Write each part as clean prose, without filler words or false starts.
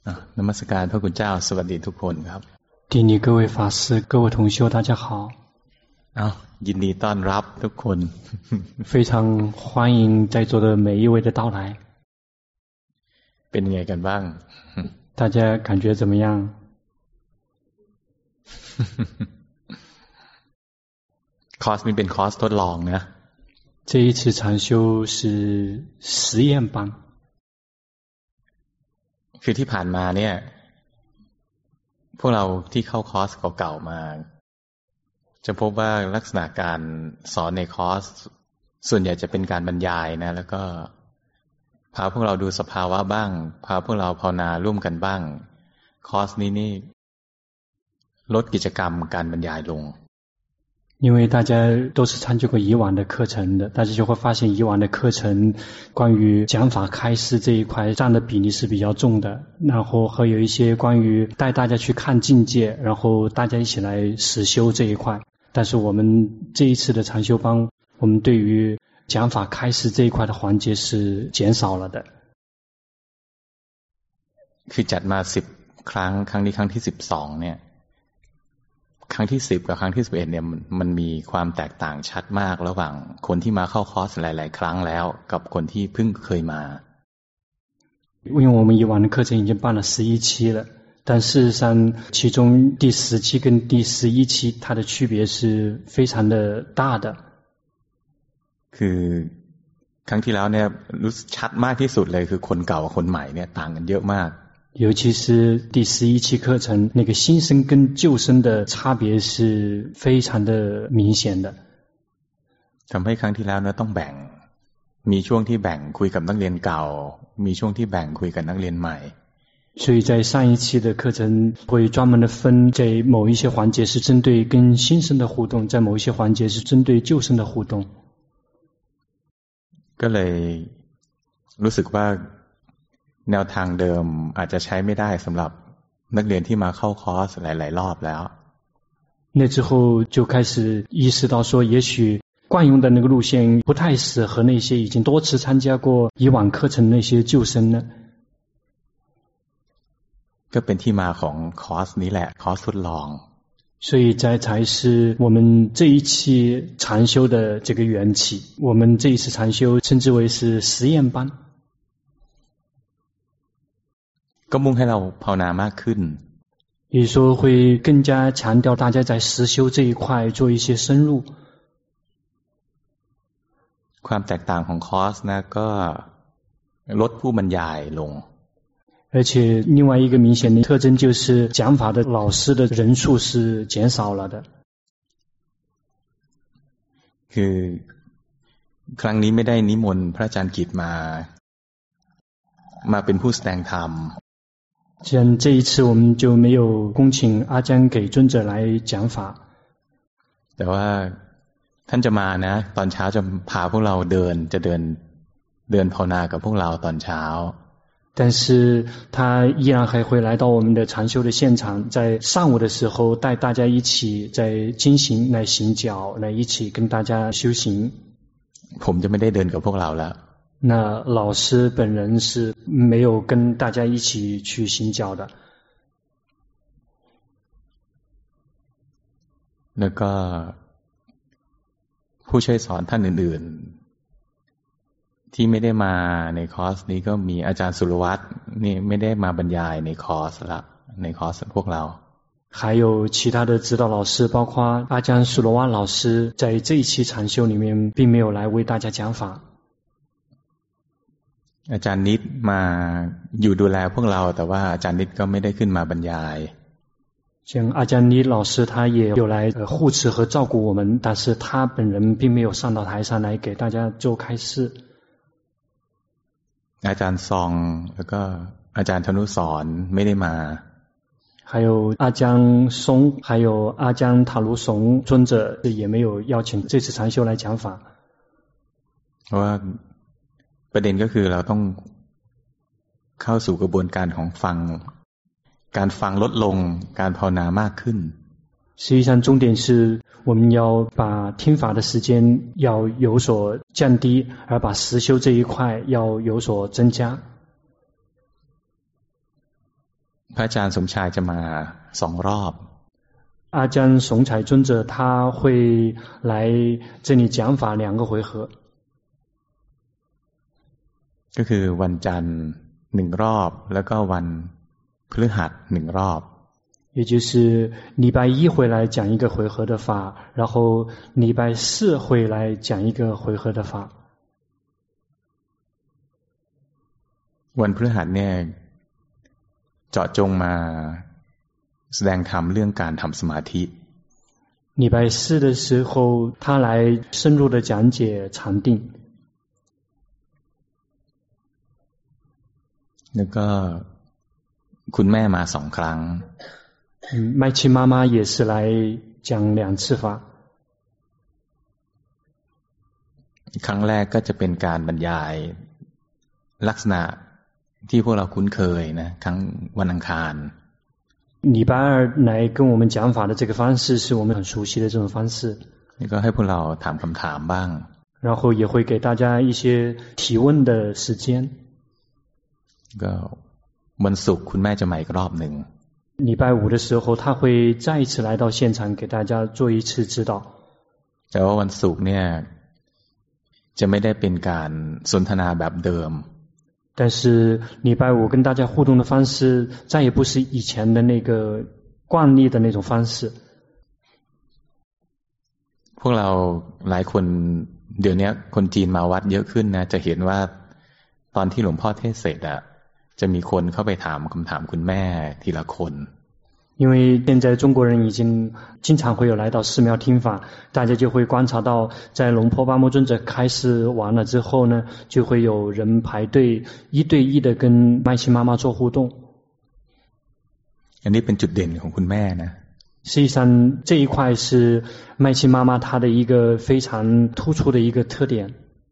นมัสการพระคุณเจ้าสวัสดีทุกคนครับ顶礼各位法师各位同修大家好ยินดีต้อนรับทุกคน非常欢迎在座的每一位的到来เป็นไงกันบ้าง大家感觉怎么样คอร์สนี้เป็นคอร์สทดลองนะ这一次禅修是实验班คือที่ผ่านมาเนี่ยพวกเราที่เข้าคอร์สเก่าๆมาจะพบว่าลักษณะการสอนในคอร์สส่วนใหญ่จะเป็นการบรรยายนะแล้วก็พาพวกเราดูสภาวะบ้างพาพวกเราภาวนาร่วมกันบ้างคอร์สนี้นี่ลดกิจกรรมการบรรยายลง因为大家都是参加过以往的课程的，大家就会发现以往的课程关于讲法开示这一块占的比例是比较重的，然后还有一些关于带大家去看境界，然后大家一起来实修这一块。但是我们这一次的禅修班，我们对于讲法开示这一块的环节是减少了的。 คือจัดมา10 ครั้งครั้งนี้ครั้งที่12เนี่ยครั้งที่10กับครั้งที่11เนี่ยมันมีความแตกต่างชัดมากระหว่างคนที่มาเข้าคอร์สหลายๆครั้งแล้วกับคนที่เพิ่งเคยมา因为我们以往的课程已经办了11期了，但事实上其中第10期跟第11期它的区别是非常的大的。 คือครั้งที่แล้วเนี่ยรู้สึกชัดมากที่สุดเลยคือคนเก่ากับคนใหม่เนี่ยต่างกันเยอะมาก尤其是第11期课程，那个新生跟旧生的差别是非常的明显的。 ทำให้ครั้งที่แล้วเนี่ยต้องแบ่งมีช่วงที่แบ่งคุยกับนักเรียนเก่ามีช่วงที่แบ่งคุยกับนักเรียนใหม่所以在上一期的课程会专门的分，在某一些环节是针对跟新生的互动，在某一些环节是针对旧生的互动。 ก็เลยรู้สึกว่าแนวทางเดิมอาจจะใช้ไม่ได้สำหรับนักเรียนที่มาเข้าคอร์สหลายๆรอบแล้ว那之后就开始意识到说，也许惯用的那个路线不太适合那些已经多次参加过以往课程那些旧生呢。 ก็เป็นที่มาของคอร์สนี้แหละคอร์สทดลอง所以才是我们这一期禅修的这个缘起。我们这一次禅修称之为是实验班。 ก็มุ่งให้เราภาวนามากขึ้น也就是说会更加强调大家在实修这一块做一些深入。 ความแตกต่างของคอร์สนะก็ลดผู้บรรยายลง而且另外一个明显的特征就是讲法的老师的人数是减少了的。 คือครั้งนี้ไม่ได้นิมนต์พระอาจารย์กิตมาเป็นผู้แสดงธรรม既然这一次我们就没有恭请阿江给尊者来讲法แต่ว่าท่านจะมานะตอนเช้าจะพาพวกเราเดินภาวนากับพวกเราตอนเช้า但是他依然还会来到我们的禅修的现场，在上午的时候带大家一起在进行来行脚，来一起跟大家修行。 ผมจะไม่ได้เดินกับพวกเราแล้ว那老师本人是没有跟大家一起去行脚的。 แล้วก็ผู้ช่วยสอนท่านอื่นๆที่ไม่ได้มาในคอร์สนี้ก็มีอาจารย์สุรวัตรนี่ไม่ได้มาบรรยายในคอร์สละในคอร์สพวกเรา还有其他的指导老师，包括阿江苏罗瓦老师，在这一期禅修里面并没有来为大家讲法。 อาจารย์นิดมาอยู่ดูแลพวกเราแต่ว่าอาจารย์นิดก็ไม่ได้ขึ้นมาบรรยาย像阿江尼老师他也有来护持和照顾我们，但是他本人并没有上到台上来给大家做开示。 อาจารย์ซองแล้วก็อาจารย์ธนุสรไม่ได้มา还有阿江松还有阿江塔卢松尊者也没有邀请这次禅修来讲法。 เพราะว่าประเด็นก็คือเราต้องเข้าสู่กระบวนการของการฟังลดลงการภาวนามากขึ้น实际上重点是我们要把听法的时间要有所降低，而把实修这一块要有所增加。 พระอาจารย์สมชายจะมา2 รอบ阿姜怂彩尊者他会来这里讲法2个回合， ก็คือวันจันทร์1 รอบแล้วก็วันพฤหัส1 รอบ也就是礼拜一会来讲一个回合的法，然后礼拜四会来讲一个回合的法。 วันพฤหัสเนี่ยเจาะจงมาแสดงธรรมเรื่องการทำสมาธิ礼拜四的时候他来深入的讲解禅定， แล้วก็คุณแม่มา2 ครั้ง麦琪妈妈也是来讲2次法。 ครั้งแรกก็จะเป็นการบรรยายลักษณะที่พวกเราคุ้นเคยนะครั้งวันอังคาร礼拜二来跟我们讲法的这个方式是我们很熟悉的这种方式， นี่ก็ให้พวกเราถามคำถามบ้าง然后也会给大家一些提问的时间。 ก็วันศุกร์คุณแม่จะมาอีกรอบหนึ่ง礼拜五的时候他会再一次来到现场给大家做一次指导， แต่ว่าวันศุกร์เนี่ยจะไม่ได้เป็นการสนทนาแบบเดิม但是礼拜五跟大家互动的方式再也不是以前的那个惯例的那种方式。 พวกเราหลายคนเดี๋ยวนี้คนจีนมาวัดเยอะขึ้นนะจะเห็นว่าตอนที่หลวงพ่อเทศเสร็จอะจะมีคนเข้าไปถามคำถามคุณแม่ทีละคน因为现在中国人已经经常会有来到寺庙听法，大家就会观察到在龙坡巴摩尊者开示完了之后呢，就会有人排队1对1的跟麦琪妈妈做互动。 อันนี้เป็นจุดเด่นของคุณแม่นะ实际上这一块是麦琪妈妈她的一个非常突出的一个特点。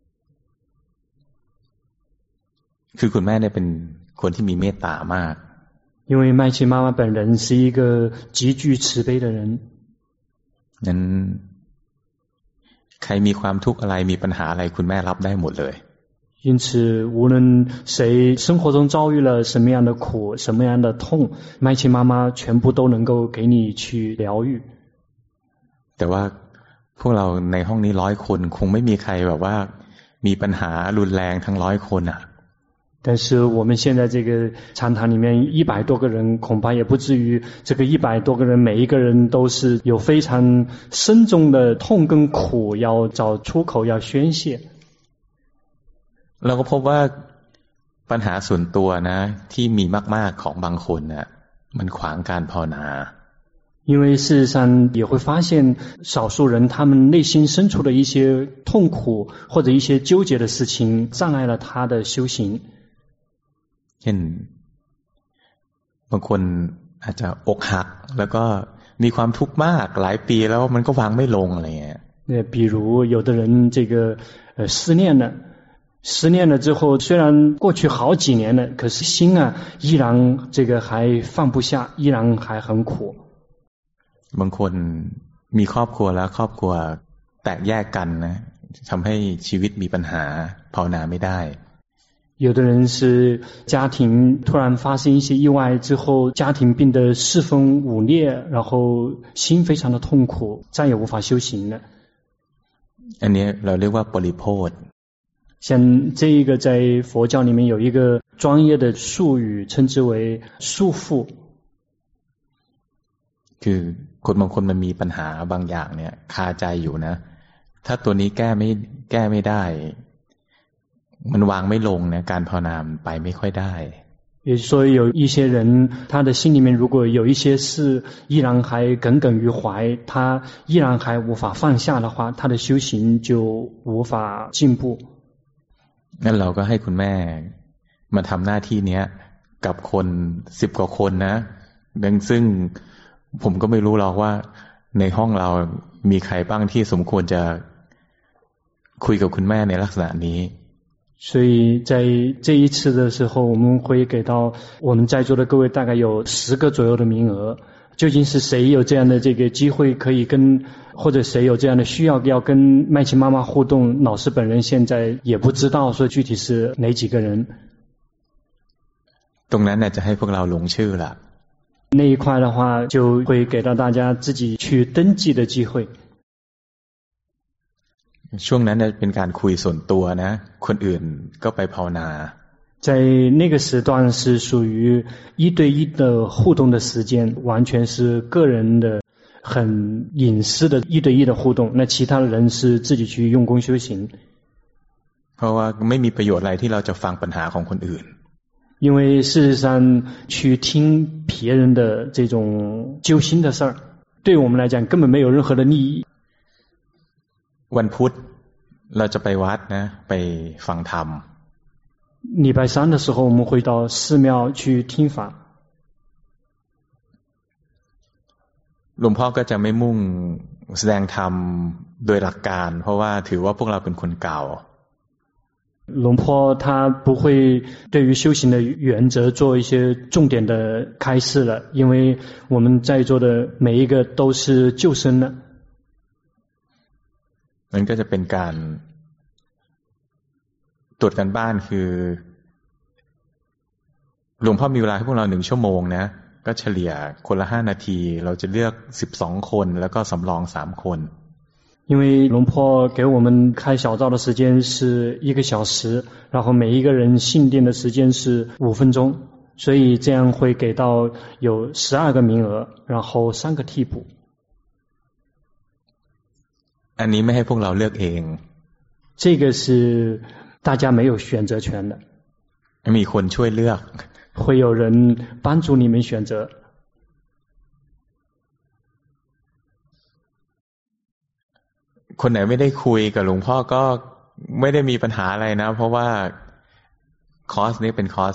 คือคุณแม่เนี่ยเป็นคนที่มีเมตตามาก因为麦琪妈妈本人是一个极具慈悲的人， นั้นใครมีความทุกข์อะไรมีปัญหาอะไรคุณแม่รับได้หมดเลย因此无论谁生活中遭遇了什么样的苦什么样的痛，麦琪妈妈全部都能够给你去疗愈。 แต่ว่าพวกเราในห้องนี้100 คนคงไม่มีใครแบบว่ามีปัญหารุนแรงทั้ง100 คนอ่ะ但是我们现在这个禅堂里面100多个人，恐怕也不至于这个100多个人每一个人都是有非常深重的痛跟苦要找出口要宣泄。 เราก็พบว่าปัญหาส่วนตัวนะที่มีมากๆของบางคนน่ะมันขวางการภาวนา因为事实上也会发现少数人他们内心深处的一些痛苦或者一些纠结的事情障碍了他的修行。 เช่นบางคนอาจจะอกหักแล้วก็มีความทุกข์มากหลายปีแล้วมันก็วางไม่ลงอะไรเงี้ย比如有的人这个失恋了之后，虽然过去好几年了，可是心啊依然这个还放不下，依然还很苦。 บางคนมีครอบครัวแล้วครอบครัวแตกแยกกันนะทำให้ชีวิตมีปัญหาภาวนาไม่ได้有的人是家庭突然发生一些意外之后，家庭变得四分五裂，然后心非常的痛苦，再也无法修行了。 อันนี้เราเรียกว่าปริโภท像这一个在佛教里面有一个专业的术语，称之为束缚。 คือคนบางคนมันมีปัญหาบางอย่างเนี่ยคาใจอยู่นะถ้าตัวนี้แก้ไม่ได้มันวางไม่ลงนะการภาวนาไปไม่ค่อยได้也就是说有一些人他的心里面如果有一些事依然还耿耿于怀，他依然还无法放下的话，他的修行就无法进步。 งั้นเราก็ให้คุณแม่มาทำหน้าที่นี้กับคน10 กว่าคนนะซึ่งผมก็ไม่รู้หรอกว่าในห้องเรามีใครบ้างที่สมควรจะคุยกับคุณแม่ในลักษณะนี้所以在这一次的时候，我们会给到我们在座的各位大概有10个左右的名额。究竟是谁有这样的这个机会可以跟，或者谁有这样的需要要跟麦琪妈妈互动，老师本人现在也不知道说具体是哪几个人。 ตรงนั้นน่ะจะให้พวกเราลงชื่อละ那一块的话，就会给到大家自己去登记的机会。 ช่วงนั้นเป็นการคุยส่วนตัวนะคนอื่นก็ไปภาวนา在那个时段是属于一对一的互动的时间，完全是个人的很隐私的一对一的互动，那其他的人是自己去用功修行。 เพราะว่าไม่มีประโยชน์อะไรที่เราจะฟังปัญหาของคนอื่น因为事实上去听别人的这种揪心的事儿，对我们来讲根本没有任何的利益。 วันพุธเราจะไปวัดนะไปฟังธรรม礼拜三的时候我们会到寺庙去听法。 หลวงพ่อก็จะไม่มุ่งแสดงธรรมโดยหลักการเพราะว่าถือว่าพวกเราเป็นคนเก่า龙坡他不会对于修行的原则做一些重点的开示了，因为我们在座的每一个都是旧生了。 มันก็จะเป็นการตรวจการบ้านคือหลวงพ่อมีเวลาให้พวกเรา1 ชั่วโมงนะก็เฉลี่ยคนละ5 นาทีเราจะเลือก12 คนแล้วก็สำรอง3 คน因为龙坡给我们开小灶的时间是1个小时，然后每一个人信殿的时间是5分钟，所以这样会给到有12个名额，然后3个替补。 อันนี้ไม่ให้พวกเราเลือกเอง这个是大家没有选择权的， มีคนช่วยเลือก会有人帮助你们选择。 คนไหนไม่ได้คุยกับหลวงพ่อก็ไม่ได้มีปัญหาอะไรนะเพราะว่าคอร์สนี้เป็นคอร์ส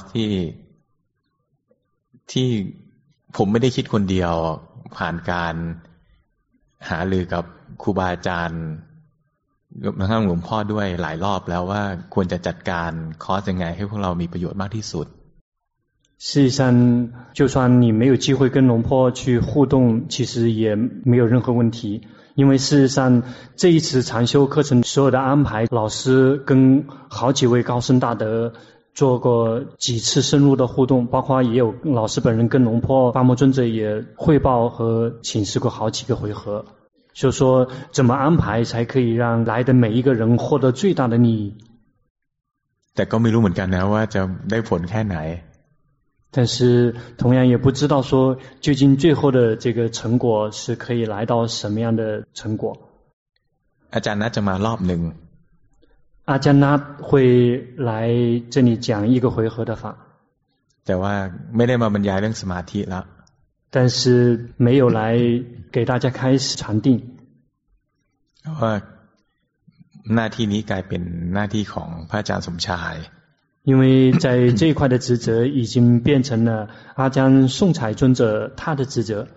ที่ผมไม่ได้คิดคนเดียวผ่านการหารือกับครูบาอาจารย์ทั้งหลวงพ่อด้วยหลายรอบแล้วว่าควรจะจัดการคอร์สยังไงให้พวกเรามีประโยชน์มากที่สุด事实上就算你没有机会跟龙坡去互动其实也没有任何问题，因为事实上这一次禅修课程所有的安排，老师跟好几位高僧大德做过几次深入的互动，包括也有老师本人跟龙坡巴摩尊者也汇报和请示过好几个回合，就说怎么安排才可以让来的每一个人获得最大的利益。 แต่ก็ไม่รู้เหมือนกันนะว่าจะได้ผลแค่ไหน但是同样也不知道说究竟最后的这个成果是可以来到什么样的成果。 อาจารย์นัทจะมารอบหนึ่ง阿加纳会来这里讲1个回合的法， แต่ว่าไม่ได้มาบรรยายเรื่องสมาธิแล้ว但是没有来给大家开始禅定， เพราะว่าหน้าที่นี้กลายเป็นหน้าที่ของพระอาจารย์สมชาย因为在这一块的职责已经变成了阿姜颂彩尊者他的职责。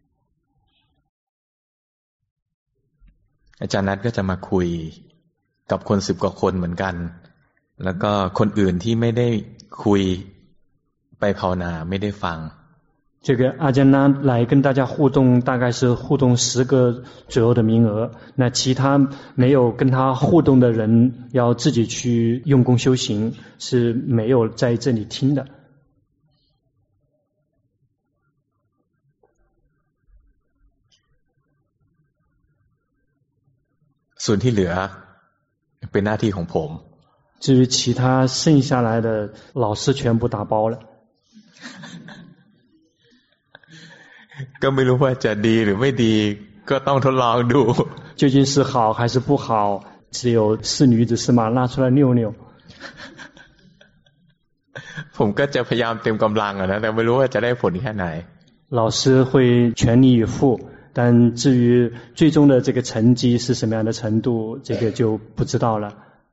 อาจารย์นัทก็จะมาคุยกับคน10 กว่าคนเหมือนกันแล้วก็คนอื่นที่ไม่ได้คุยไปภาวนาไม่ได้ฟัง这个阿姜拉来跟大家互动，大概是互动10个左右的名额。那其他没有跟他互动的人，要自己去用功修行，是没有在这里听的。 ส่วนที่เหลือเป็นหน้าที่ของผม至于其他剩下来的，老师全部打包了。 ก็ไม่รู้ว่าจะดีหรือไม่ดีก็ต้องทดลองดู究竟是好还是不好，只有是女子是马拉出来溜溜。 ผมก็จะพยายามเต็มกำลังนะแต่ไม่รู้ว่าจะได้ผลแค่ไหน老师会全力以赴，但至于最终的这个成绩是什么样的程度，这个就不知道了。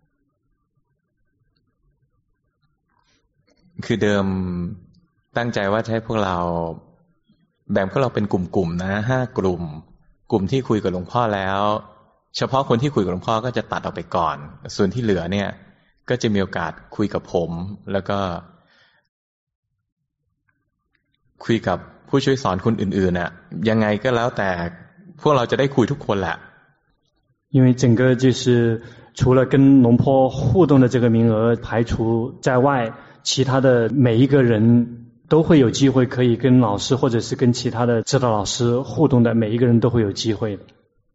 คือเดิมตั้งใจว่าจะให้พวกเราแบ่งพวกเราเป็นกลุ่มๆนะ5 กลุ่มที่คุยกับหลวงพ่อแล้วเฉพาะคนที่คุยกับหลวงพ่อก็จะตัดออกไปก่อนส่วนที่เหลือเนี่ยก็จะมีโอกาสคุยกับผมแล้วก็คุยกับผู้ช่วยสอนคนอื่นๆน่ะยังไงก็แล้วแต่พวกเราจะได้คุยทุกคนแหละ因为整个就是除了跟龙坡互动的这个名额排除在外，其他的每一个人都会有机会可以跟老师或者是跟其他的指导老师互动的，每一个人都会有机会的。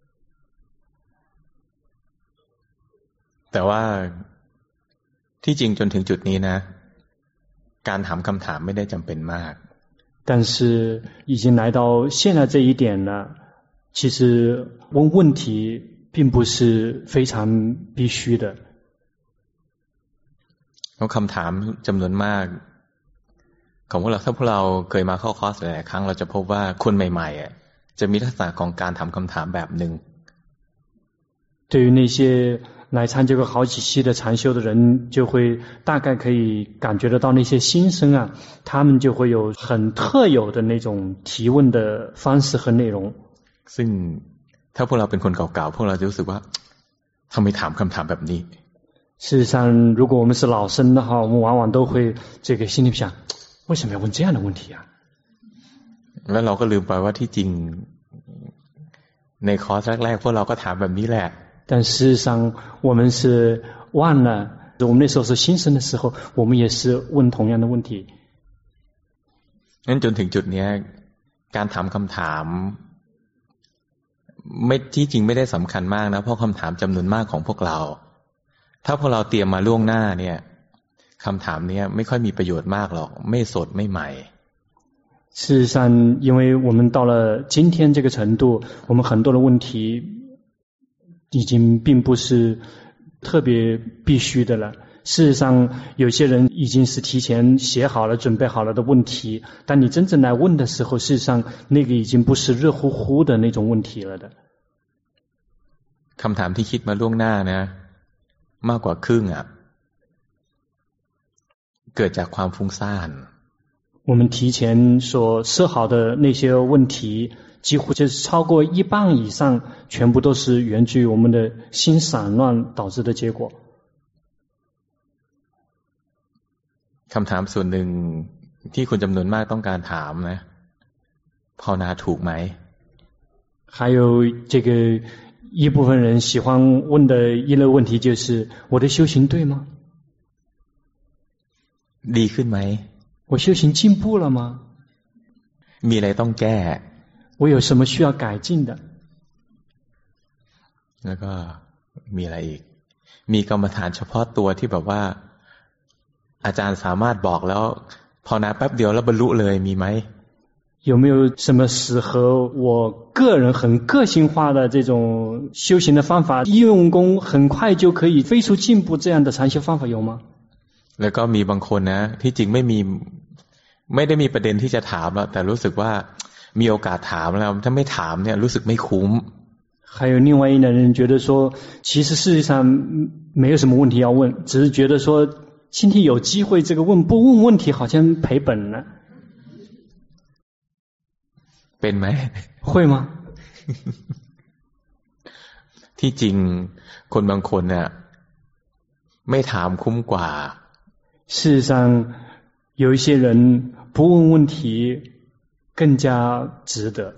แต่ว่าที่จริงจนถึงจุดนี้นะการถามคำถามไม่ได้จำเป็นมาก但是已经来到现在这一点了，其实问问题并不是非常必须的。 เพราะคำถามจำนวนมากของพวกเราถ้าพวกเราเคยมาเข้าคอร์สหลายครั้งเราจะพบว่าคนใหม่ๆจะมีลักษณะของการถามคำถามแบบหนึ่ง对于那些来参加过好几期的禅修的人，就会大概可以感觉得到那些新生啊，他们就会有很特有的那种提问的方式和内容。 ซึ่งถ้าพวกเราเป็นคนเก่าๆพวกเราจะรู้สึกว่าทำไมถามคำถามแบบนี้事实上，如果我们是老生的话，我们往往都会心里想，为什么要问这样的问题啊？ แล้วเราก็ลืมไปว่าที่จริงในคอร์สแรกๆพวกเราก็ถามแบบนี้แหละ但事实上我们是忘了，我们那时候是新生的时候，我们也是问同样的问题。 งั้นจนถึงจุดนี้การถามคำถามไม่ที่จริงไม่ได้สำคัญมากนะเพราะคำถามจำนวนมากของพวกเราถ้าพวกเราเตรียมมาล่วงหน้าเนี่ยคำถามนี้ไม่ค่อยมีประโยชน์มากหรอกไม่สดไม่ใหม่事实上因为我们到了今天这个程度，我们很多的问题已经并不是特别必须的了。事实上有些人已经是提前写好了准备好了的问题，但你真正来问的时候，事实上那个已经不是热乎乎的那种问题了的。 คำถามที่คิดมาล่วงหน้านะมากกว่าครึ่งเกิดจากความฟุ้งซ่าน我们提前所设好的那些问题几乎就是超过一半以上全部都是源自于我们的心散乱导致的结果。 คำถามส่วนหนึ่งที่คนจำนวนมากต้องการถามนะภาวนาถูกไหม还有这个一部分人喜欢问的一类问题就是我的修行对吗ดีขึ้นไหม我修行进步了吗มีอะไรต้องแก้我有什么需要改进的แล้วก็มีอะไรอีกมีกรรมฐานเฉพาะตัวที่แบบว่าอาจารย์สามารถบอกแล้วภาวนาแป๊บเดียวแล้วบรรลุเลยมีไหม有没有什么适合我个人很个性化的这种修行的方法，一用功很快就可以飞速进步这样的禅修方法有吗？ แล้วก็มีบางคนนะที่จริงไม่ได้มีประเด็นที่จะถามแล้วแต่รู้สึกว่ามีโอกาสถามแล้วถ้าไม่ถามเนี่ยรู้สึกไม่คุ้ม还有另外一类人觉得说其实事实上没有什么问题要问，只是觉得说今天有机会这个不问问题好像赔本了。 เป็นไหม会吗ที่จริงคนบางคนเนี่ยไม่ถามคุ้มกว่า事实上有一些人不问问题更加值得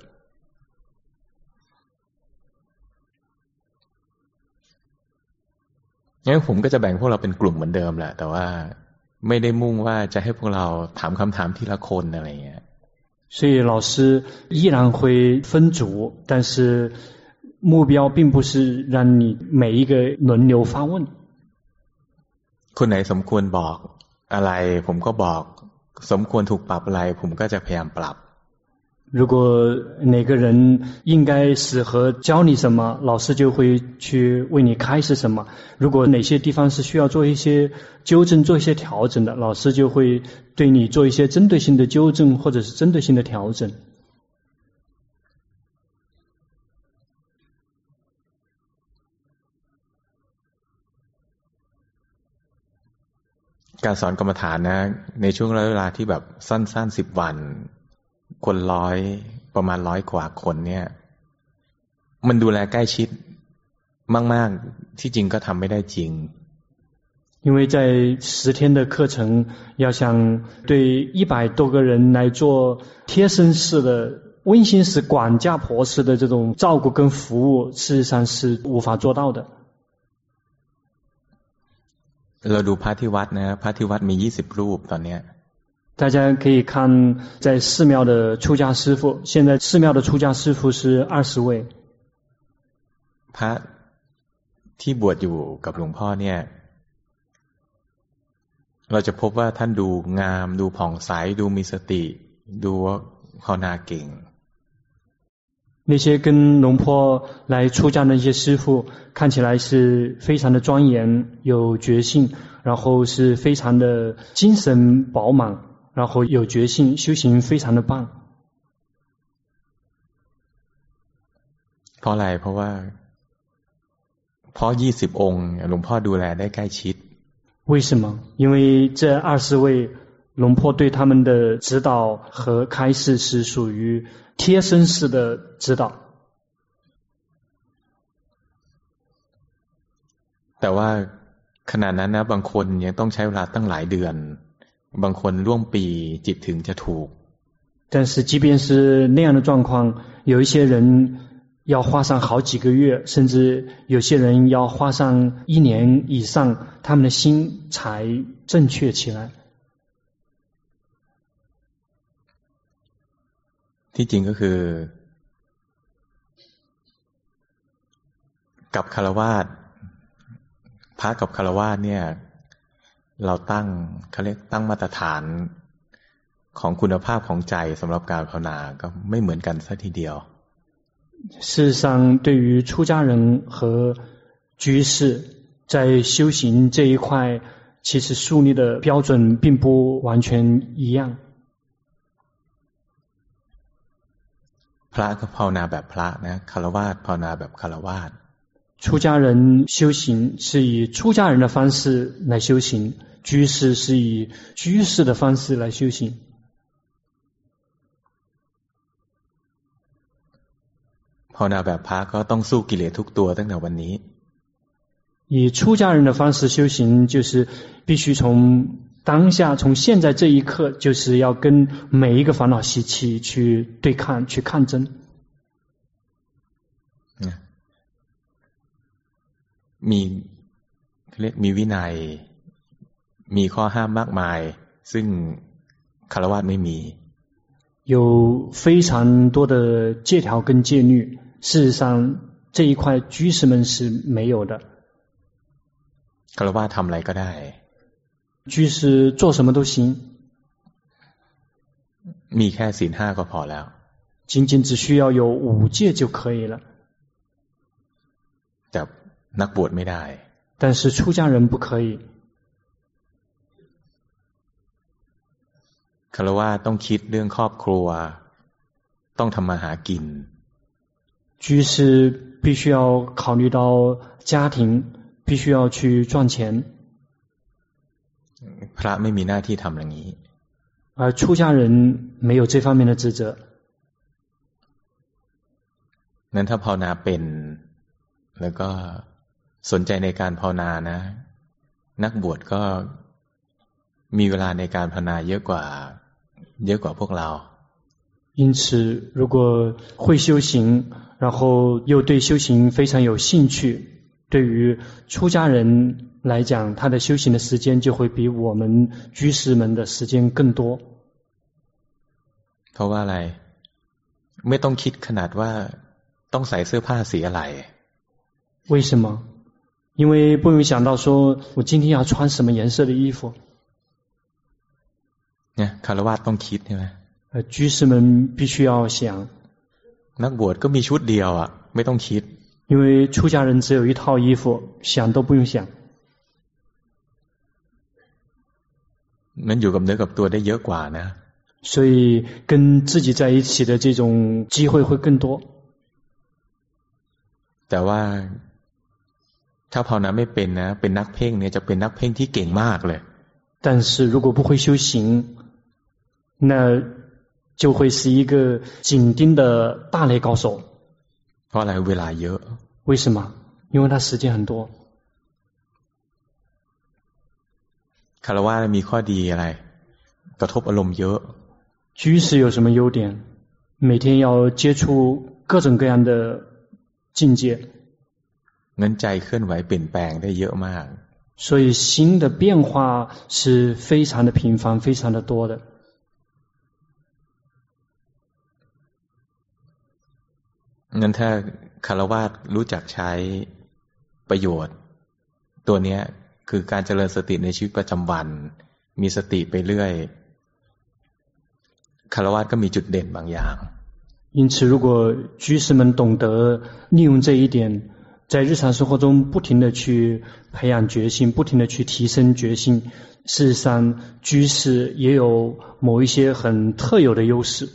งั้นผมก็จะแบ่งพวกเราเป็นกลุ่มเหมือนเดิมแหละแต่ว่าไม่ได้มุ่งว่าจะให้พวกเราถามคำถามทีละคนอะไรอย่างเงี้ย所以老师依然会分组，但是目标并不是让你每一个轮流发问。 คนไหนสมควรบอกอะไรผมก็บอกสมควรถูกปรับอะไรผมก็จะพยายามปรับ如果哪个人应该适合教你什么，老师就会去为你开示什么。如果哪些地方是需要做一些纠正、做一些调整的，老师就会对你做一些针对性的纠正或者是针对性的调整。 การสอนกรรมฐานนะในช่วงเวลาที่แบบสั้นๆ10 วันคนประมาณ100 กว่าคนเนี่ยมันดูแลใกล้ชิดมากๆที่จริงก็ทำไม่ได้จริง因为在10天的课程要想对100多个人来做贴身式的温馨式管家婆式的这种照顾跟服务事实上是无法做到的เราดูพระที่วัดนะพระที่วัดมี20 รูปตอนเนี้ย大家可以看在寺庙的出家师父，现在寺庙的出家师父是20位。 พระที่บวชอยู่กับหลวงพ่อเนี่ยเราจะพบว่าท่านดูงามดูผ่องใสดูมีสติดูภาวนาเก่ง那些跟龙坡来出家的一些师父看起来是非常的庄严有觉性，然后是非常的精神饱满，然后有觉性，修行非常的棒。 เพราะอะไรเพราะ20องค์หลวงพ่อดูแลได้ใกล้ชิด为什么？因为这20位龙坡对他们的指导和开示是属于贴身式的指导。 แต่ว่าขณะนั้นนะบางคนยังต้องใช้เวลาตั้งหลายเดือนบางคนร่วมปีจิตถึงจะถูก但是即便是那样的状况，有一些人要花上好几个月，甚至有些人要花上1年以上，他们的心才正确起来。 ที่จริงก็คือกับฆราวาสพระกับฆราวาสเนี่ยเราเขาเรียกตั้งมาตรฐานของคุณภาพของใจสำหรับการภาวนาก็ไม่เหมือนกันซะทีเดียว事实上对于出家人和居士在修行这一块其实树立的标准并不完全一样พระก็ภาวนาแบบพระนะฆราวาสภาวนาแบบฆราวาส出家人修行是以出家人的方式来修行，居士是以居士的方式来修行。 ภาวนาแบบพระก็ต้องสู้กิเลสทุกตัวตั้งแต่วันนี้以出家人的方式修行，就是必须从当下，从现在这一刻，就是要跟每一个烦恼习气去对抗，去抗争。 มีวินัยมีข้อห้ามมากมายซึ่งฆราวาสไม่มี有非常多的戒条跟戒律，事实上这一块居士们是没有的。 ฆราวาสทำอะไรก็ได้居士做什么都行， มีแค่ศีล5ก็พอแล้ว仅仅只需要有5戒就可以了。 แต่นักบวชไม่ได้但是出家人不可以。 ฆราวาสต้องคิดเรื่องครอบครัวต้องทำมาหากิน居士必须要考虑到家庭，必须要去赚钱。 พระไม่มีหน้าที่ทำอย่างนี้而出家人没有这方面的职责。 นั้นถ้าภาวนาเป็นแล้วก็สนใจในการภาวนานะนักบวชก็มีเวลาในการภาวนาเยอะกว่าพวกเรา因此如果会修行，然后又对修行非常有兴趣，对于出家人来讲，他的修行的时间就会比我们居士们的时间更多。 เพราะว่าอะไรไม่ต้องคิดขนาดว่าต้องใส่เสื้อผ้าสีอะไร为什么？因为不用想到说我今天要穿什么颜色的衣服。 เนี่ยฆราวาสต้องคิดใช่ไหม居士们必须要想。 นักบวชก็มีชุดเดียวอ่ะไม่ต้องคิด因为出家人只有一套衣服，想都不用想。 นั้นอยู่กับเนื้อกับตัวได้เยอะกว่านะ所以跟自己在一起的这种机会会更多。 แต่ว่าถ้าภาวนาไม่เป็นนะเป็นนักเพ่งเนี่ยจะเป็นนักเพ่งที่เก่งมากเลย但是如果不会修行，那就会是一个紧盯的大雷高手。 เพราะอะไรเวลาเยอะ为什么？因为他时间很多。 ฆราวาสมีข้อดีอะไรกระทบอารมณ์เยอะ居士有什么优点？每天要接触各种各样的境界。 งั้นใจเคลื่อนไหวเปลี่ยนแปลงได้เยอะมาก所以心的变化是非常的频繁非常的多的งั้นถ้าคฤหัสถ์รู้จักใช้ประโยชน์ตัวเนี้ยคือการเจริญสติในชีวิตประจำวันมีสติไปเรื่อยคฤหัสถ์ก็มีจุดเด่นบางอย่าง因此如果居士们懂得利用这一点在日常生活中不停地去培养决心不停地去提升决心事实上居士也有某一些很特有的优势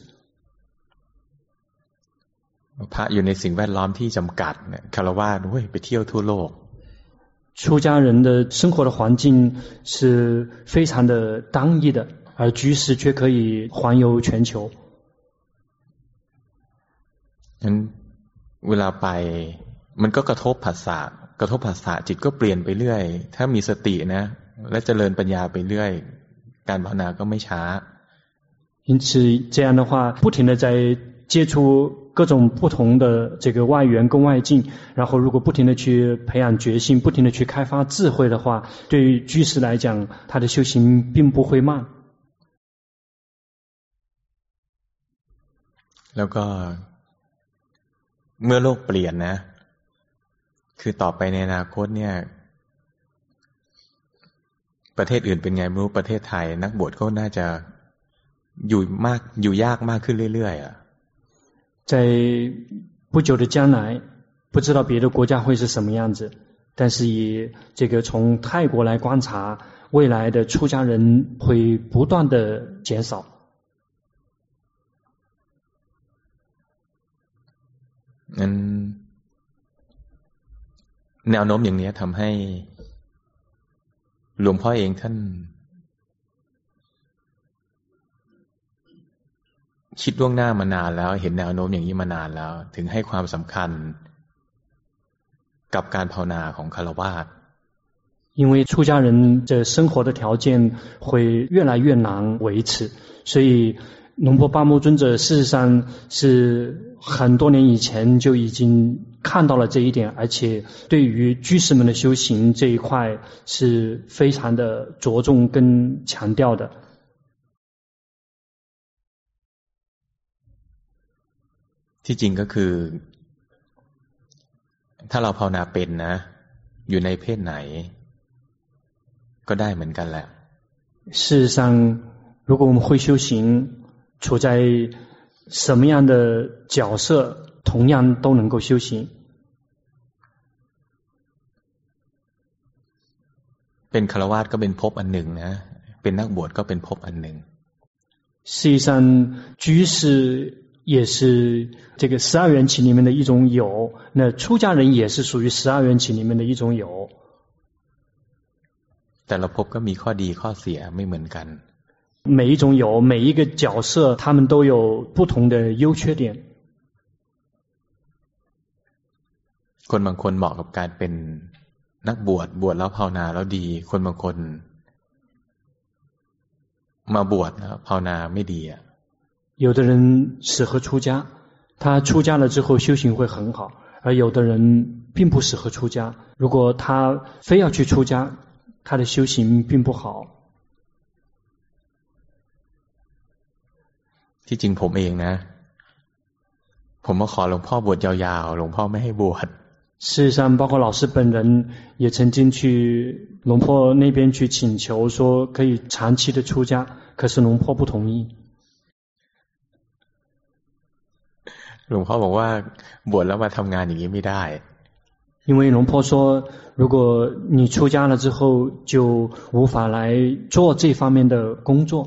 พระอยู่ในสิ่งแวดล้อมที่จำกัดเนี่ยคฤหัสถ์ไปเที่ยวทั่วโลก出家人的生活的环境是非常的单一的而居士却可以环游全球งั้นเวลาไปมันก็กระทบผัสสะจิตก็เปลี่ยนไปเรื่อยถ้ามีสตินะและเจริญปัญญาไปเรื่อยการภาวนาก็ไม่ช้า因此这样的话不停地在接触各种不同的这个外缘跟外境然后如果不停地去培养决心不停地去开发智慧的话对于居士来讲他的修行并不会慢แล้วก็เมื่อโลกเปลี่ยนนะคือต่อไปในอนาคตเนี่ยประเทศอื่นเป็นไงไม่รู้ประเทศไทยนักบวชก็น่าจะอยู่ยากมากขึ้นเรื่อยๆอ่ะ在不久的将来不知道别的国家会是什么样子但是以这个从泰国来观察未来的出家人会不断的减少งั้นแนวโน้มอย่างนี้ทำให้หลวงพ่อเองท่านคิดล่วงหน้ามานานแล้วเห็นแนวโน้มอย่างนี้มานานแล้วถึงให้ความสำคัญกับการภาวนาของฆราวาส因为出家人的生活的条件会越来越难维持所以龙婆巴木尊者事实上是很多年以前就已经看到了这一点而且对于居士们的修行这一块是非常的着重跟强调的ที่จริงก็คือถ้าเราภาวนาเป็นนะอยู่ในเพศไหนก็ได้เหมือนกันแหละ事实上如果我们会修行处在什么样的角色同样都能够修行เป็นฆราวาสก็เป็นภพอันหนึ่งนะเป็นนักบวชก็เป็นภพอันหนึ่ง实际上居士也是这个12缘起里面的一种有那出家人也是属于12缘起里面的一种有แต่ละภพก็มีข้อดีข้อเสียไม่เหมือนกัน每一种有每一个角色他们都有不同的优缺点คนบางคนเหมาะกับการเป็นนักบวชแล้วภาวนาแล้วดีคนบางคนมาบวชแล้วภาวนาไม่ดีอ่ะ有的人适合出家他出家了之后修行会很好而有的人并不适合出家如果他非要去出家他的修行并不好ที่จริงผมเองนะผมมาขอหลวงพ่อบวชยาวๆหลวงพ่อไม่ให้บวช事实上包括老师本人也曾经去龙婆那边去请求说可以长期的出家可是龙婆不同意หลวงพ่อบอกว่าบวชแล้วมาทำงานอย่างนี้ไม่ได้因为龙婆说如果你出家了之后就无法来做这方面的工作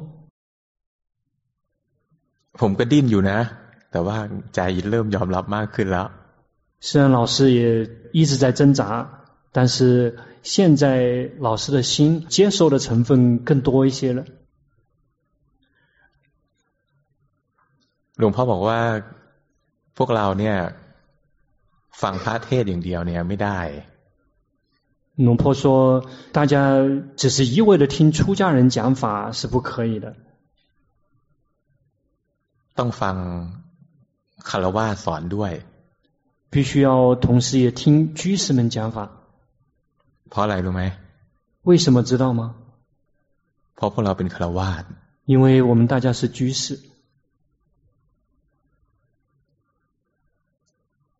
ผมก็ดิ้นอยู่นะแต่ว่าใจเริ่มยอมรับมากขึ้นแล้ว虽然老师也一直在挣扎但是现在老师的心接受的成分更多一些了หลวงพ่อบอกว่าพวกเราเนี่ยฟังพระเทศอย่างเดียวเนี่ยไม่ได้龙婆说大家只是一味的听出家人讲法是不可以的ต้องฟังฆราวาสสอนด้วย必须要同时也听居士们讲法เพราะอะไรรู้ไหม为什么知道吗เพราะพวกเราเป็นฆราวาส因为我们大家是居士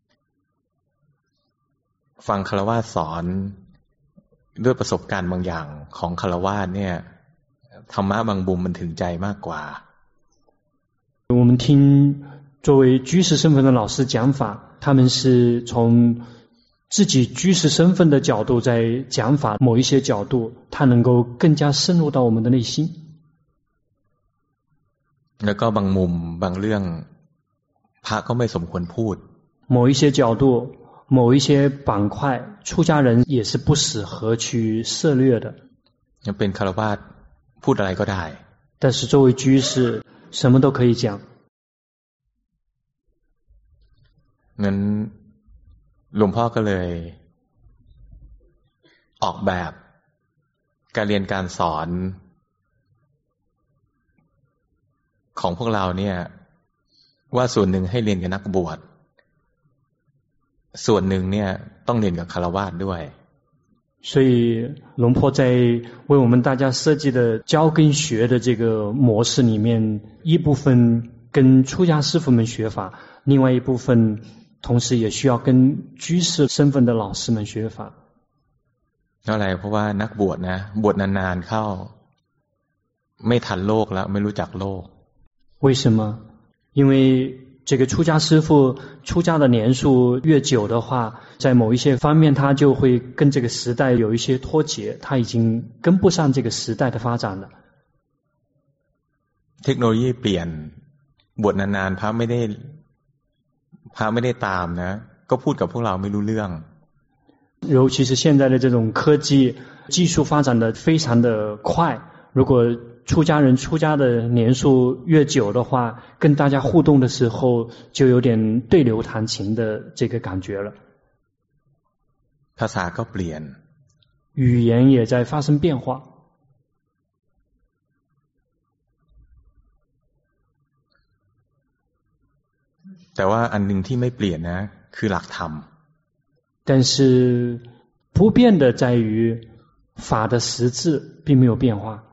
ฟังฆราวาสสอนด้วยประสบการณ์บางอย่างของฆราวาสเนี่ยธรรมะบางมุมมันถึงใจมากกว่า我们听作为居士身份的老师讲法，他们是从自己居士身份的角度在讲法，某一些角度他能够更加深入到我们的内心。 แล้วก็บางมุมบางเรื่องพระก็ไม่สมควรพูด某一些角度某一些板块出家人也是不适合去涉猎的。 เป็นฆราวาสพูดอะไรก็ได้但是作为居士什么都可以讲。 งั้นหลวงพ่อก็เลยออกแบบการเรียนการสอนของพวกเราเนี่ยว่าส่วนหนึ่งให้เรียนกับนักบวชส่วนหนึ่งเนี่ยต้องเรียนกับฆราวาสด้วย所以龙婆在为我们大家设计的教跟学的这个模式里面，一部分跟出家师父们学法，另外一部分同时也需要跟居士身份的老师们学法。 เพราะอะไรเพราะว่านักบวชนะบวชนานๆเข้าไม่ทันโลกแล้วไม่รู้จักโลก为什么？因为这个出家师父出家的年数越久的话，在某一些方面他就会跟这个时代有一些脱节，他已经跟不上这个时代的发展了。 เทคโนโลยีเปลี่ยนบวชนานๆพระไม่ได้ตามนะก็พูดกับพวกเราไม่รู้เรื่อง尤其是现在的这种科技技术发展的非常的快，如果出家人出家的年数越久的话，跟大家互动的时候就有点对流弹琴的这个感觉了。 ภาษาก็เปลี่ยน语言也在发生变化。 แต่ว่าอันนึงที่ไม่เปลี่ยนนะคือหลักธรรม但是不变的在于法的实质并没有变化。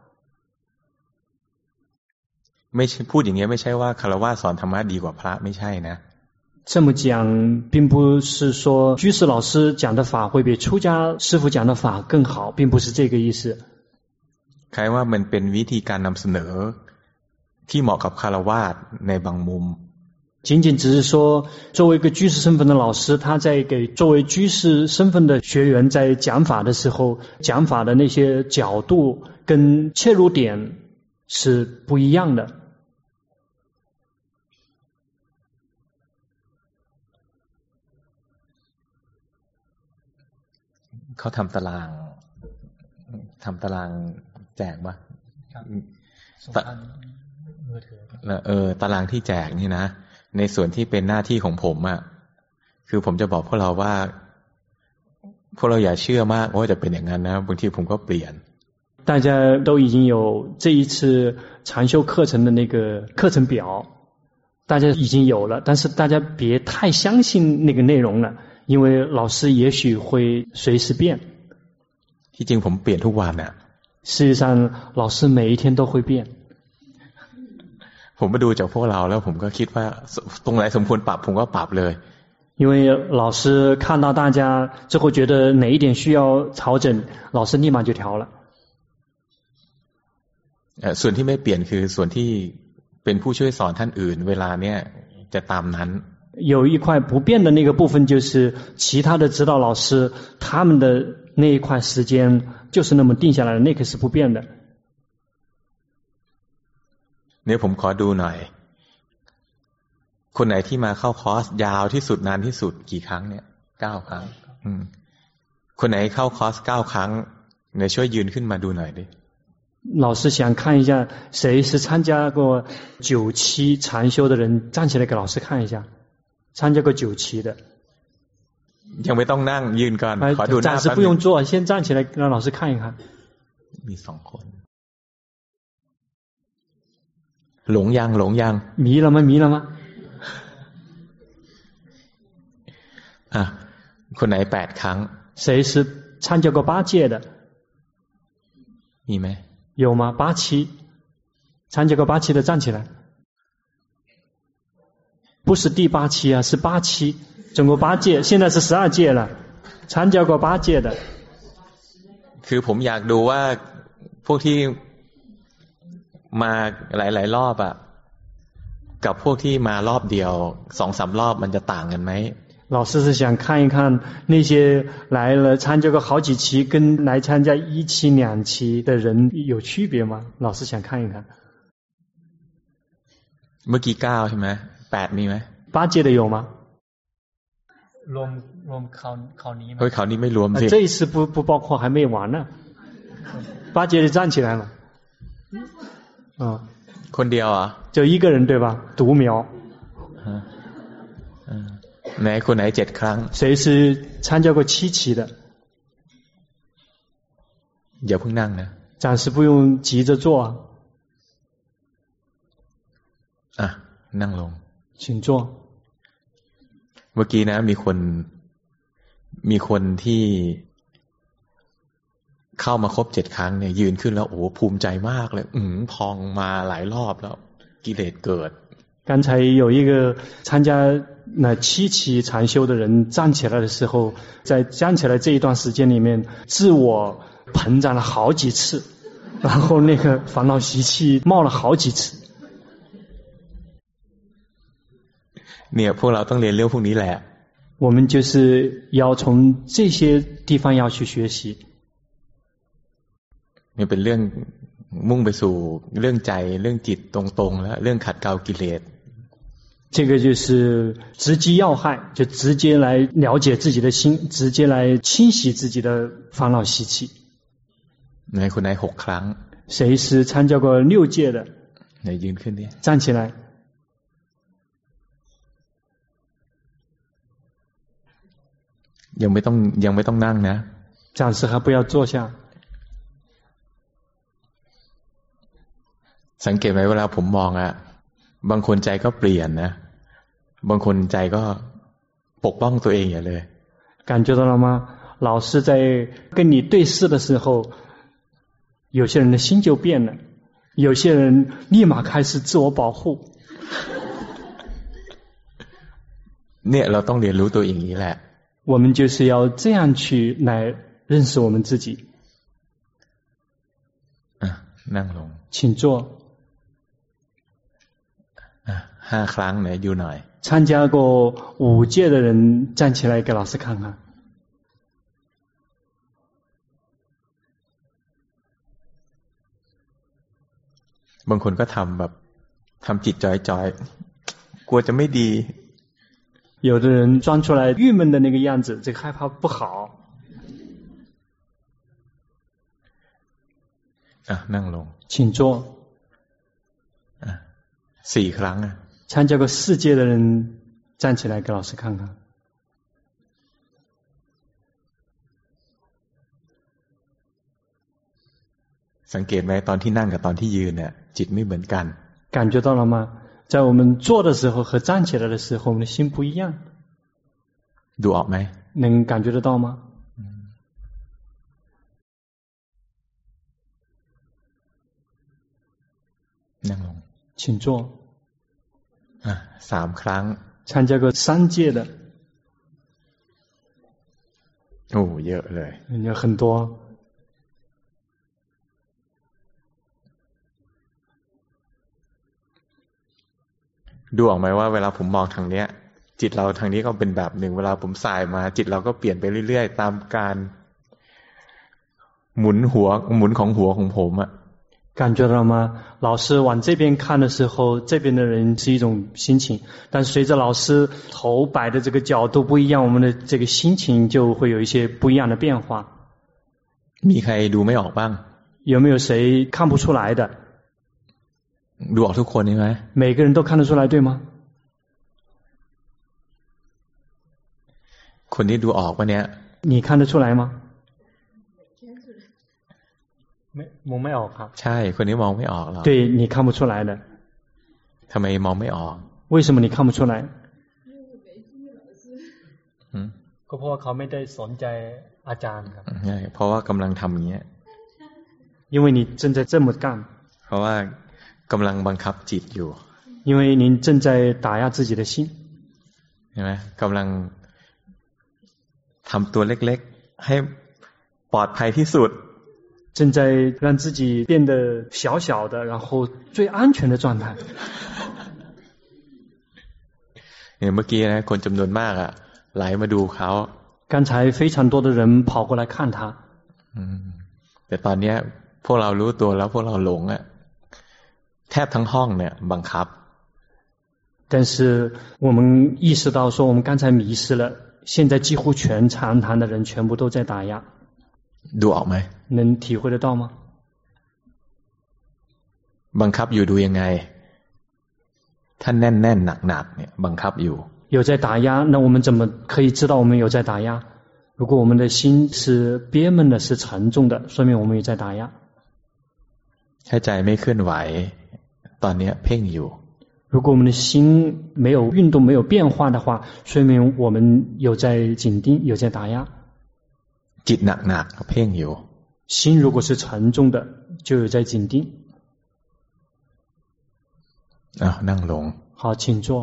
ไม่ใช่พูดอย่างนี้ไม่ใช่ว่าฆราวาสสอนธรรมะดีกว่าพระไม่ใช่นะ这么讲并不是说居士老师讲的法会比出家师父讲的法更好，并不是这个意思。 ใครว่ามันเป็นวิธีการนำเสนอที่เหมาะกับฆราวาสในบางมุม仅仅只是说作为一个居士身份的老师，他在给作为居士身份的学员在讲法的时候，讲法的那些角度跟切入点是不一样的。 เขาทำตารางแจกป่ะตารางที่แจกนี่นะในส่วนที่เป็นหน้าที่ของผมอ่ะคือผมจะบอกพวกเราว่าพวกเราอย่าเชื่อมากว่าจะเป็นอย่างนั้นนะบางทีผมก็เปลี่ยน大家都已经有这一次禅修课程的那个课程表，大家已经有了，但是大家别太相信那个内容了，因为老师也许会随时变。 ที่จริงผมเปลี่ยนทุกวันน่ะ事实上老师每一天都会变。 ผมมาดูจากพวกเราแล้วผมก็คิดว่าตรงไหนสมควรปรับผมก็ปรับเลย因为老师看到大家之后觉得哪一点需要调整，老师立马就调了。 ส่วนที่ไม่เปลี่ยนคือส่วนที่เป็นผู้ช่วยสอนท่านอื่นเวลาเนี้ยจะตามนั้น有一块不变的那个部分就是其他的指导老师他们的那一块时间就是那么定下来的，那个是不变的。 เนี่ยผมขอดูหน่อยคนไหนที่มาเข้าคอร์สยาวที่สุดนานที่สุดกี่ครั้งเนี่ย9ครั้งคนไหนเข้าคอร์ส9ครั้งเนี่ยช่วยยืนขึ้นมาดูหน่อยดิ老师想看一下谁是参加过9期禅修的人，站起来给老师看一下参加过9期的。 ยังไม่ต้องนั่งยืนก่อนขอดูหน้า暂时不用坐，先站起来让老师看一看。 มี2คนหลงยัง迷了吗คนไหน8ครั้ง谁是参加过8届的มีไหม有吗？8期参加过8期的站起来。不是第8期啊，是8期，总共8届，现在是12届了。 参加过8届的。 คือผมอยากดูว่าพวกที่มาหลายๆรอบอะกับพวกที่มารอบเดียว 2-3 รอบมันจะต่างกันไหม老师是想看一看那些来了参加过好几期跟来参加1期2期的人有区别吗？老师想看一看。 เมื่อกี้9ใช่ไหม8มีไหม 8届的有吗？ รวมคราวนี้เฮ้ยคราวนี้ไม่รวมสิ这一次不包括还没完呢。8届的站起来了。 คนเดียวเหรอ就一个人对吧？独苗。 ไหนคนไหน7 ครั้ง谁是参加过7期的？ อย่าเพิ่งนั่งนะ暂时不用急着做นั่งลง请坐。 เมื่อกี้นะมีคนที่เข้ามาครบ7 ครั้งเนี่ยยืนขึ้นแล้วโอ้ภูมิใจมากเลยพองมาหลายรอบแล้วกิเลสเกิด刚才有一个参加那7期禅修的人站起来的时候，在站起来这一段时间里面，自我膨胀了好几次，然后那个烦恼习气冒了好几次。 เนี่ยพวกเราต้องเรียนเรื่องพวกนี้แหละ我们就是要从这些地方要去学习。 นี่เป็นเรื่องมุ่งไปสู่เรื่องใจเรื่องจิตตรงๆแล้วเรื่องขัดเกลากิเลส这个就是直击要害，就直接来了解自己的心，直接来清洗自己的烦恼习气。 ไหนคนไหน6 ครั้ง谁是参加过6届的？ ไหนยืนขึ้นดิ站起来。 ยังไม่ต้องนั่งนะ暂时还不要坐下。 สังเกตไหมเวลาผมมองบางคนใจก็เปลี่ยนนะบางคนใจก็ปกป้องตัวเองอย่างเลย感觉到了吗？老师在跟你对视的时候，有些人的心就变了，有些人立马开始自我保护。 เนี่ยเราต้องเรียนรู้ตัวอย่างนี้แหละ我们就是要这样去来认识我们自己。 นั่งลง请坐。 5 ครั้งไหนอยู่หน่อย参加过5届的人站起来给老师看看。 บางคนก็ทำจิตจอยๆกลัวจะไม่ดี有的人装出来郁闷的那个样子，这个害怕不好。 นั่งลง请坐。 4 ครั้ง参加过4届的人站起来给老师看看。 สังเกตไหมตอนที่นั่งกับตอนที่ยืนเนี่ยจิตไม่เหมือนกัน感觉到了吗？在我们坐的时候和站起来的时候，我们的心不一样。 ดูออกไหม能感觉得到吗？ นั่งลง请坐。 3 ครั้ง参加过3届的โอ้เยอะเลย有很多ดูออกไหมว่าเวลาผมมองทางเนี้ยจิตเราทางนี้ก็เป็นแบบหนึ่งเวลาผมสายมาจิตเราก็เปลี่ยนไปเรื่อยๆตามการหมุนของหัวของผม感觉到吗？老师往这边看的时候，这边的人是一种心情，但随着老师头摆的这个角度不一样，我们的这个心情就会有一些不一样的变化。 มีใครดูไม่ออกบ้าง有没有谁看不出来的？ ดูออกทุกคนใช่ไหม每个人都看得出来，对吗？ คนที่ดูออกปะเนี่ย你看得出来吗？มองไม่ออกครับใช่คนนี้มองไม่ออกหรอก对你看不出来的ทำไมมองไม่ออก为什么你看不出来ก็เพราะว่าเขาไม่ได้สนใจอาจารย์ครับใช่เพราะว่ากำลังทำอย่างเงี้ย因为你正在这么干เพราะว่ากำลังบังคับจิตอยู่因为您正在打压自己的心ใช่ไหมกำลังทำตัวเล็กๆให้ปลอดภัยที่สุด正在让自己变得小小的，然后最安全的状态。 เมื่อกี้นะคนจำนวนมากอ่ะไหลมาดูเขา刚才非常多的人跑过来看他。 แต่ตอนนี้พวกเรารู้ตัวแล้วพวกเราหลงอ่ะแทบทั้งห้องเนี่ยบังคับ但是我们意识到说我们刚才迷失了，现在几乎全禅堂的人全部都在打压。 ดูออกไหม能体会得到吗？ บังคับอยู่ดูยังไงถ้าแน่นๆหนักๆเนี่ยบังคับอยู่有在打压，那我们怎么可以知道我们有在打压？如果我们的心是憋闷的，是沉重的，说明我们有在打压。 ถ้าใจไม่เคลื่อนไหวตอนนี้เพ่งอยู่如果我们的心没有运动没有变化的话，说明我们有在紧盯有在打压。 จิตหนักๆเพ่งอยู่心如果是沉重的就有在紧盯。 นั่งลง好请坐。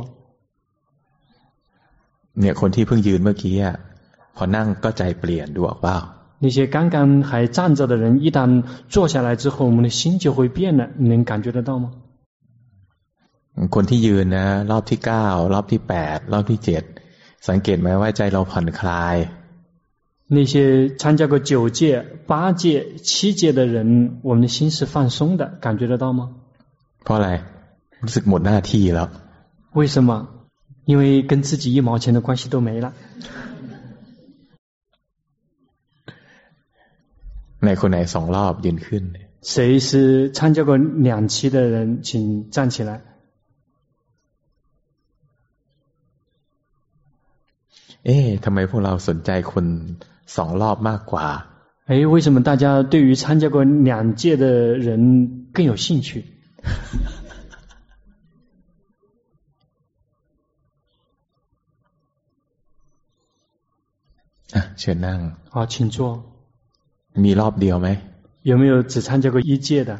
เนี่ยคนที่เพิ่งยืนเมื่อกี้อ่ะพอนั่งก็ใจเปลี่ยนดูออกเปล่า那些刚刚还站着的人一旦坐下来之后我们的心就会变了，你能感觉得到吗？ คนที่ยืนนะรอบที่9รอบที่8รอบที่7สังเกตไหมว่าใจเราผ่อนคลาย那些参加过9届、8届、7届的人，我们的心是放松的，感觉得到吗？ เพราะอะไรรู้สึกหมดหน้าที่แล้ว为什么？因为跟自己1毛钱的关系都没了。 ในคนไหน2รอบยืนขึ้น谁是参加过2期的人请站起来。 ทำไมพวกเราสนใจคน2รอบมากกว่า为什么大家对于参加过2届的人更有兴趣？ เชิญนั่ง好请坐。 มีรอบเดียวไหม有没有只参加过1届的？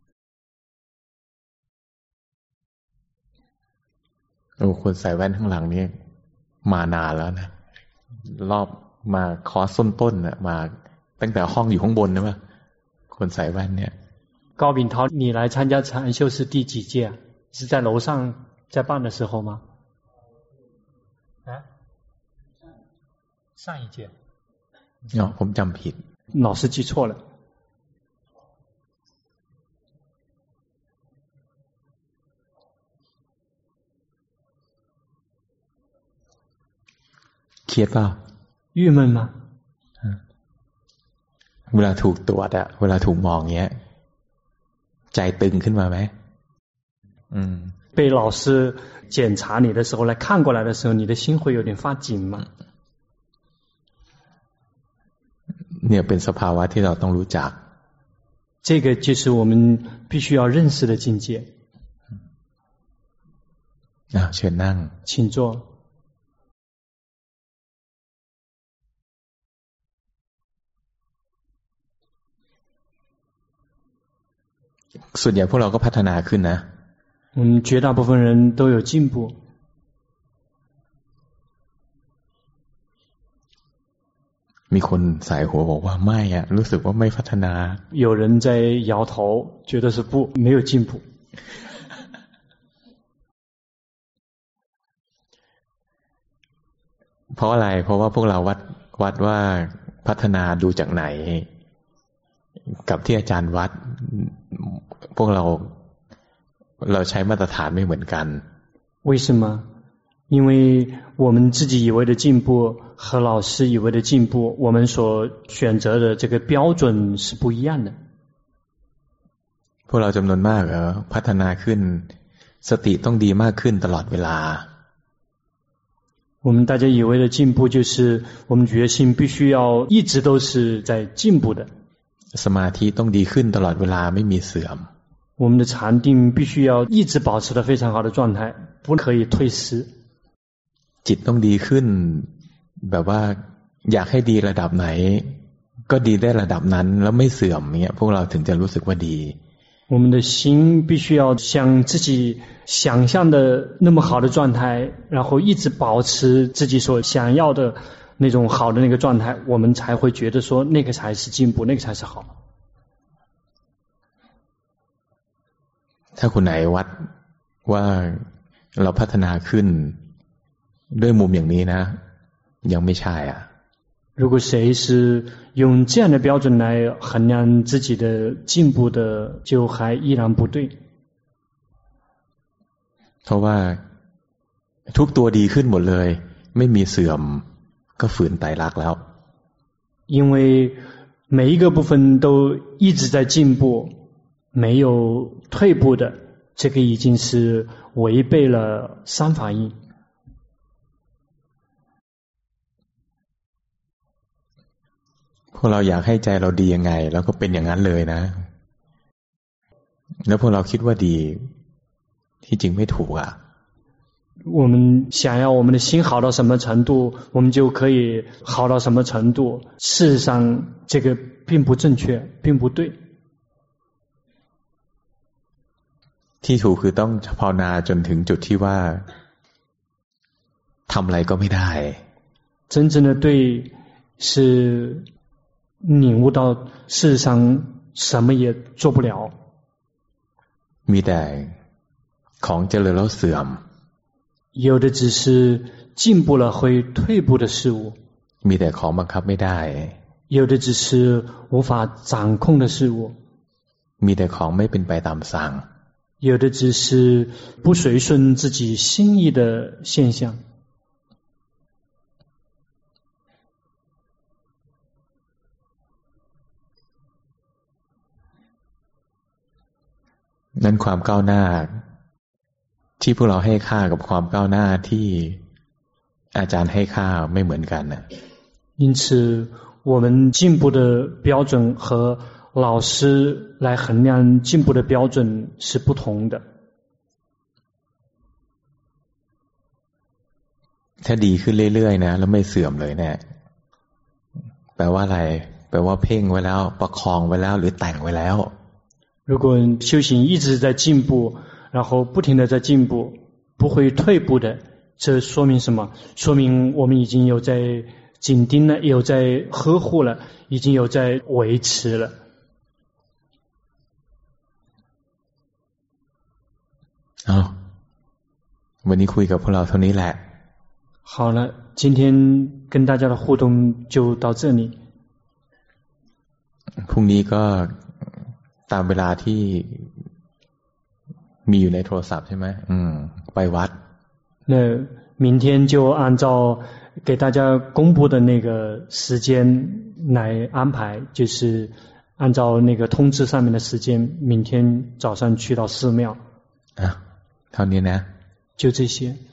คนใส่แว่นข้างหลังนี่มานานแล้วนะรอบมาคอร์สต้นๆน่ะมาตั้งแต่ห้องอยู่ข้างบนนะว่าคนใส่แว่นเนี่ย高秉涛你来参加禅修是第几届啊？是在楼上在办的时候吗？上一届ผมจำผิด老师记错了。 เครียดเปล่า郁闷吗？ เวลาถูกตรวจอะเวลาถูกมองเงี้ยใจตึงขึ้นมาไหม被老师检查你的时候来看过来的时候，你的心会有点发紧吗？ เนี่ยเป็นสภาวะที่เราต้องรู้จัก这个就是我们必须要认识的境界。 เชิญนั่ง请坐。 ส่วนใหญ่พวกเราก็พัฒนาขึ้นนะ绝大部分人都有进步。 มีคนสายหัวบอกว่าไม่อะรู้สึกว่าไม่พัฒนา有人在摇头觉得是不没有进步เพราะอะไรเพราะว่าพวกเราวัดว่าพัฒนาดูจากไหนกับที่อาจารย์วัดพวกเราใช้มาตรฐานไม่เหมือนกัน为什么？因为我们自己以为的进步和老师以为的进步，我们所选择的这个标准是不一样的。 พวกเราจำนวนมากพัฒนาขึ้นสติต้องดีมากขึ้นตลอดเวลา我们大家以为的进步就是我们决心必须要一直都是在进步的。 สมาธิต้องดีขึ้นตลอดเวลาไม่มีเสื่อม我们的禅定必须要一直保持得非常好的状态，不可以退失。 จิตต้องดีขึ้นแบบว่าอยากให้ดีระดับไหนก็ดีได้ระดับนั้นแล้วไม่เสื่อมเนี่ยพวกเราถึงจะรู้สึกว่าดี我们的心必须要像自己想象的那么好的状态，然后一直保持自己所想要的那种好的那个状态，我们才会觉得说那个才是进步，那个才是好。 ถ้าคนไหนวัดว่าเราพัฒนาขึ้นด้วยมุมอย่างนี้นะยังไม่ใช่อ่ะ如果谁是用这样的标准来衡量自己的进步的，就还依然不对。 เพราะว่าทุกตัวดีขึ้นหมดเลยไม่มีเสื่อมก็ฝืนไตรลักษณ์แล้ว因为每一个部分都一直在进步，没有退步的，这个已经是违背了三法印。 พวกเราอยากให้ใจเราดียังไงเราก็เป็นอย่างนั้นเลยนะแล้วพวกเราคิดว่าดีที่จริงไม่ถูกอ่ะ我们想要我们的心好到什么程度，我们就可以好到什么程度。事实上，这个并不正确，并不对。 ที่ถูกคือต้องภาวนาจนถึงจุดที่ว่าทำอะไรก็ไม่ได้真正的对是领悟到事实上什么也做不了。 มีแต่ของเจริญแล้วเสื่อม有的只是进步了会退步的事物， มีแต่ของบังคับไม่ได้有的只是无法掌控的事物， มีแต่ของไม่เป็นไปตามสั่ง有的只是不随顺自己心意的现象。 นั้นความก้าวหน้าที่พวกเราให้ค่ากับความก้าวหน้าที่อาจารย์ให้ค่าไม่เหมือนกันนะ因此我们进步的标准和老师来衡量进步的标准是不同的。 ถ้าดีขึ้นเรื่อยๆนะแล้วไม่เสื่อมเลยเนี่ยแปลว่าอะไรแปลว่าเพ่งไว้แล้วประคองไว้แล้วหรือแต่งไว้แล้ว如果修行一直在进步，然后不停地在进步，不会退步的，这说明什么？说明我们已经有在紧盯了，有在呵护了，已经有在维持了。 วันนี้คุยกับพวกเราเท่านี้แหละ好了，今天跟大家的互动就到这里。 พรุ่งนี้ก็ตามเวลาที่มีอยู่ในโทรศัพท์ใช่ไหมไปวัด那明天就按照给大家公布的那个时间来安排，就是按照那个通知上面的时间，明天早上去到寺庙。 เท่านี้นะ就这些。